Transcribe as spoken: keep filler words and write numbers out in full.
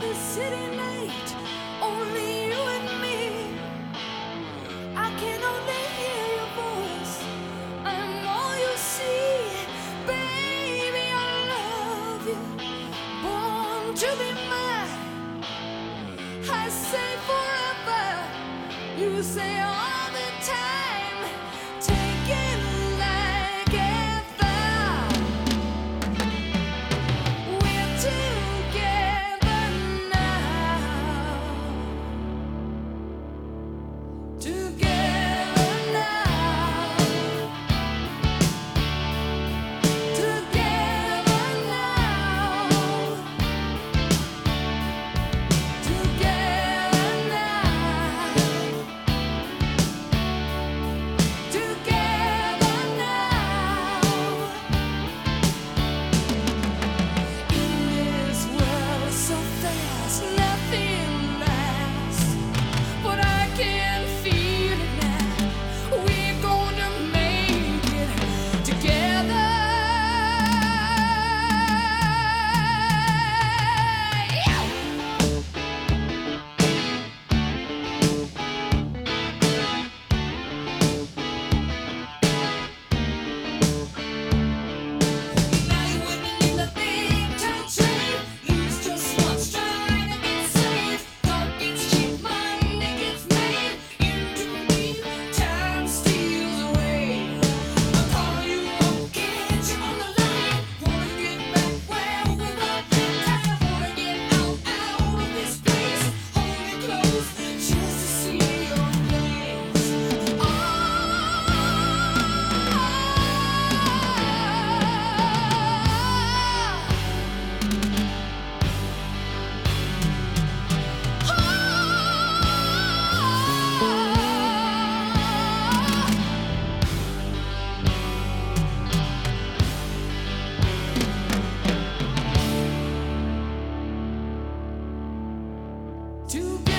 this city night, only you and me. I can only hear your voice, I'm all you see. Baby, I love you, born to be mine. I say forever, you say all the time. Take it like a vow. We're together now. Together now. Together now. Together now. Together now. In this world so fast, nothing lasts, but I can feel it now. We're gonna make it together. Now you wouldn't need a big town train. Lose just once, trying to get saved. Thought gets cheap, money gets made. Into me, time steals away. I'll call you up, get you on the line. Wanna get back where we were. Time wanna get out, out of this place. Hold me close, just to see your face. Together.